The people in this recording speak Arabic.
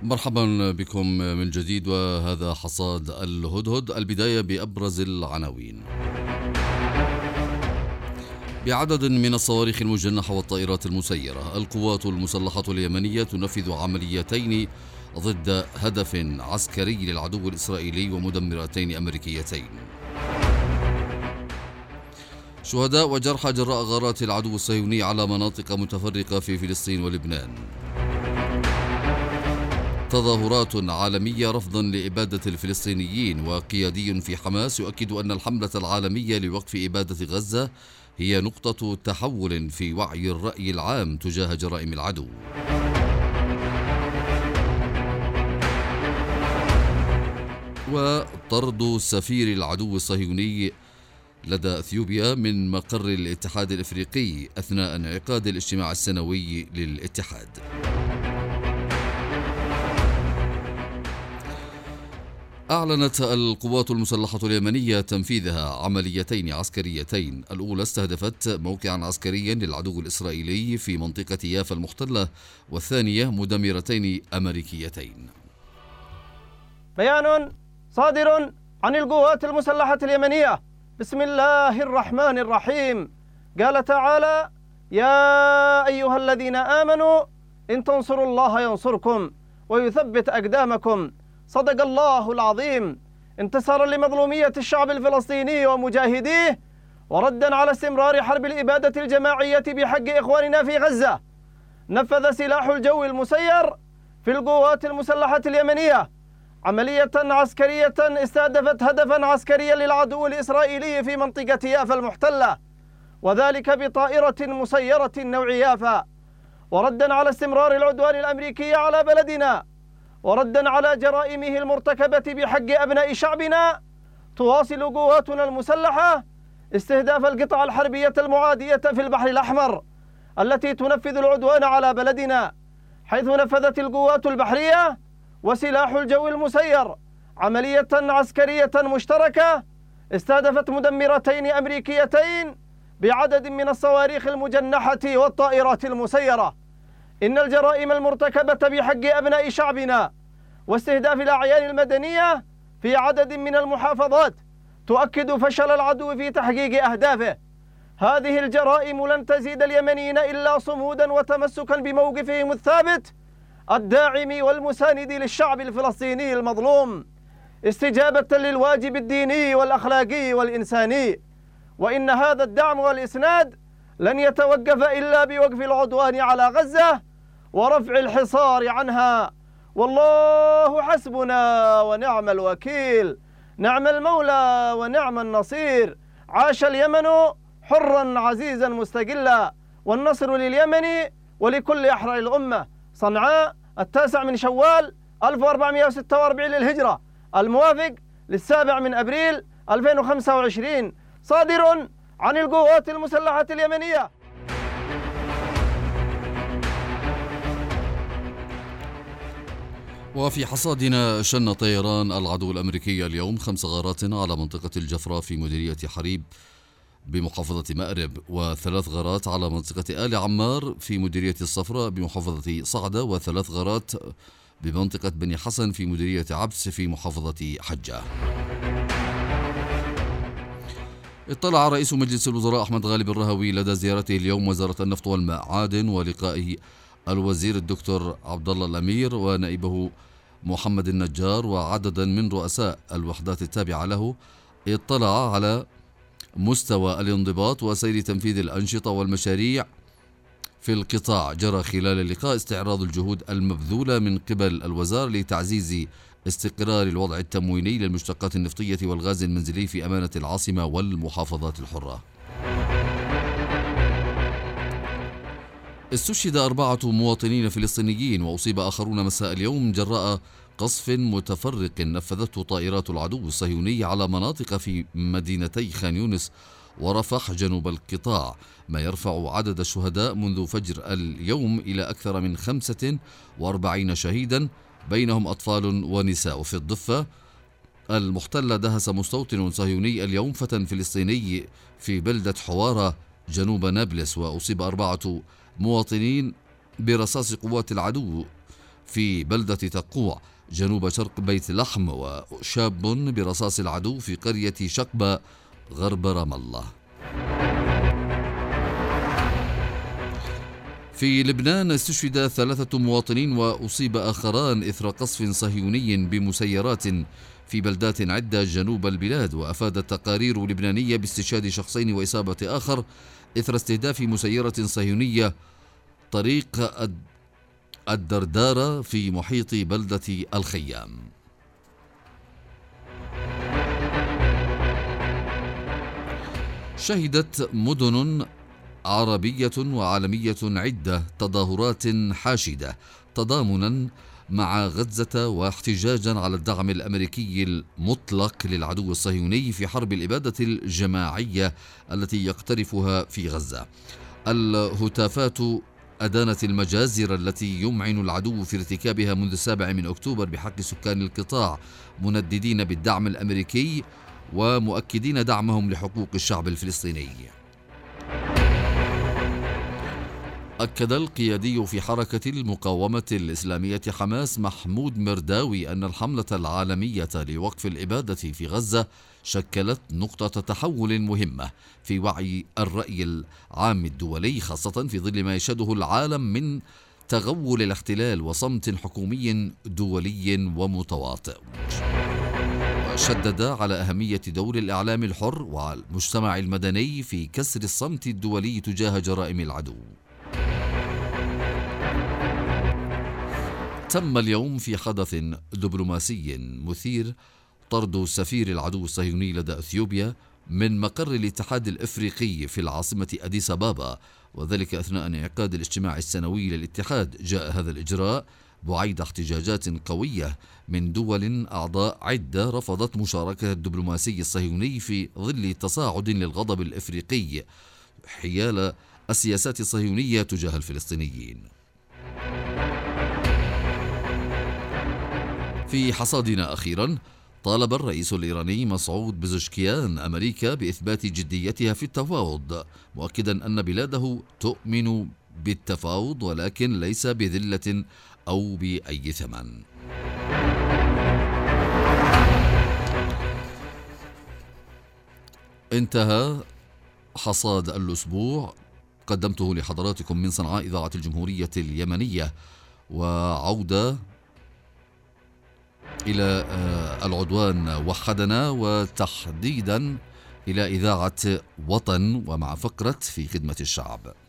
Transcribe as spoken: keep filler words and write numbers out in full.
مرحبا بكم من جديد، وهذا حصاد الهدهد. البداية بأبرز العناوين. بعدد من الصواريخ المجنحة والطائرات المسيرة، القوات المسلحة اليمنية تنفذ عمليتين ضد هدف عسكري للعدو الإسرائيلي ومدمرتين أمريكيتين. شهداء وجرحى جراء غارات العدو الصهيوني على مناطق متفرقة في فلسطين ولبنان. تظاهرات عالمية رفضا لإبادة الفلسطينيين، وقيادي في حماس يؤكد أن الحملة العالمية لوقف إبادة غزة هي نقطة تحول في وعي الرأي العام تجاه جرائم العدو. وطرد سفير العدو الصهيوني لدى أثيوبيا من مقر الاتحاد الإفريقي أثناء انعقاد الاجتماع السنوي للاتحاد. أعلنت القوات المسلحة اليمنية تنفيذها عمليتين عسكريتين، الأولى استهدفت موقعا عسكريا للعدو الإسرائيلي في منطقة يافا المحتلة، والثانية مدمرتين أمريكيتين. بيان صادر عن القوات المسلحة اليمنية بسم الله الرحمن الرحيم. قال تعالى: يا أيها الذين آمنوا إن تنصروا الله ينصركم ويثبت أقدامكم. صدق الله العظيم. انتصارا لمظلومية الشعب الفلسطيني ومجاهديه، وردا على استمرار حرب الإبادة الجماعية بحق إخواننا في غزة، نفذ سلاح الجو المسير في القوات المسلحة اليمنية عملية عسكرية استهدفت هدفا عسكريا للعدو الإسرائيلي في منطقة يافا المحتلة، وذلك بطائرة مسيرة نوع يافا، وردا على استمرار العدوان الأمريكي على بلدنا، وردا على جرائمه المرتكبة بحق أبناء شعبنا. تواصل قواتنا المسلحة استهداف القطع الحربية المعادية في البحر الأحمر التي تنفذ العدوان على بلدنا، حيث نفذت القوات البحرية وسلاح الجو المسير عملية عسكرية مشتركة استهدفت مدمرتين أمريكيتين بعدد من الصواريخ المجنحة والطائرات المسيرة. إن الجرائم المرتكبة بحق أبناء شعبنا واستهداف الأعيان المدنية في عدد من المحافظات تؤكد فشل العدو في تحقيق أهدافه. هذه الجرائم لن تزيد اليمنيين إلا صمودا وتمسكا بموقفهم الثابت الداعم والمساند للشعب الفلسطيني المظلوم، استجابة للواجب الديني والأخلاقي والإنساني. وإن هذا الدعم والإسناد لن يتوقف إلا بوقف العدوان على غزة ورفع الحصار عنها. والله حسبنا ونعم الوكيل، نعم المولى ونعم النصير. عاش اليمن حرا عزيزا مستقلا، والنصر لليمن ولكل أحرار الأمة. صنعاء التاسع من شوال ألف وأربعمائة وستة وأربعين للهجرة، الموافق للسابع من أبريل ألفين وخمسة وعشرين، صادر عن القوات المسلحة اليمنية. وفي حصادنا، شن طيران العدو الأمريكي اليوم خمس غارات على منطقة الجفرة في مديرية حريب بمحافظة مأرب، وثلاث غارات على منطقة آل عمار في مديرية الصفراء بمحافظة صعدة، وثلاث غارات بمنطقة بني حسن في مديرية عبس في محافظة حجة. اطلع رئيس مجلس الوزراء أحمد غالب الرهوي لدى زيارته اليوم وزارة النفط والمعادن ولقائه الوزير الدكتور عبد الله الأمير ونائبه محمد النجار وعددا من رؤساء الوحدات التابعة له. اطلع على مستوى الانضباط وسير تنفيذ الأنشطة والمشاريع في القطاع. جرى خلال اللقاء استعراض الجهود المبذولة من قبل الوزارة لتعزيز استقرار الوضع التمويني للمشتقات النفطية والغاز المنزلي في أمانة العاصمة والمحافظات الحرة. استشهد أربعة مواطنين فلسطينيين وأصيب آخرون مساء اليوم جراء قصف متفرق نفذته طائرات العدو الصهيوني على مناطق في مدينتي خان يونس ورفح جنوب القطاع، ما يرفع عدد الشهداء منذ فجر اليوم إلى أكثر من خمسة وأربعين شهيدا، بينهم أطفال ونساء. في الضفة المحتلة دهس مستوطن صهيوني اليوم فتى فلسطيني في بلدة حوارة جنوب نابلس، وأصيب أربعة مواطنين برصاص قوات العدو في بلدة تقوع جنوب شرق بيت لحم، وشاب برصاص العدو في قرية شقبة غرب رام الله. في لبنان استشهد ثلاثة مواطنين وأصيب آخران إثر قصف صهيوني بمسيرات في بلدات عدة جنوب البلاد، وأفادت تقارير لبنانية باستشهاد شخصين وإصابة آخر إثر استهداف مسيرة صهيونية طريق الدردارة في محيط بلدة الخيام. شهدت مدن عربية وعالمية عدة تظاهرات حاشدة تضامنا مع غزة واحتجاجا على الدعم الأمريكي المطلق للعدو الصهيوني في حرب الإبادة الجماعية التي يقترفها في غزة. الهتافات أدانت المجازر التي يمعن العدو في ارتكابها منذ السابع من أكتوبر بحق سكان القطاع، منددين بالدعم الأمريكي ومؤكدين دعمهم لحقوق الشعب الفلسطيني. أكد القيادي في حركة المقاومة الإسلامية حماس محمود مرداوي أن الحملة العالمية لوقف الإبادة في غزة شكلت نقطة تحول مهمة في وعي الرأي العام الدولي، خاصة في ظل ما يشهده العالم من تغول الاحتلال وصمت حكومي دولي ومتواطئ. وشدد على أهمية دور الإعلام الحر والمجتمع المدني في كسر الصمت الدولي تجاه جرائم العدو. تم اليوم في حدث دبلوماسي مثير طرد سفير العدو الصهيوني لدى أثيوبيا من مقر الاتحاد الإفريقي في العاصمة أديس أبابا، وذلك أثناء انعقاد الاجتماع السنوي للاتحاد. جاء هذا الإجراء بعيد احتجاجات قوية من دول أعضاء عدة رفضت مشاركة الدبلوماسي الصهيوني في ظل تصاعد للغضب الإفريقي حيال السياسات الصهيونية تجاه الفلسطينيين. في حصادنا أخيرا، طالب الرئيس الإيراني مسعود بزشكيان أمريكا بإثبات جديتها في التفاوض، مؤكدا أن بلاده تؤمن بالتفاوض ولكن ليس بذلة أو بأي ثمن. انتهى حصاد الأسبوع، قدمته لحضراتكم من صنعاء إذاعة الجمهورية اليمنية، وعودة إلى العدوان وحدنا، وتحديدا إلى إذاعة وطن ومع فقرة في خدمة الشعب.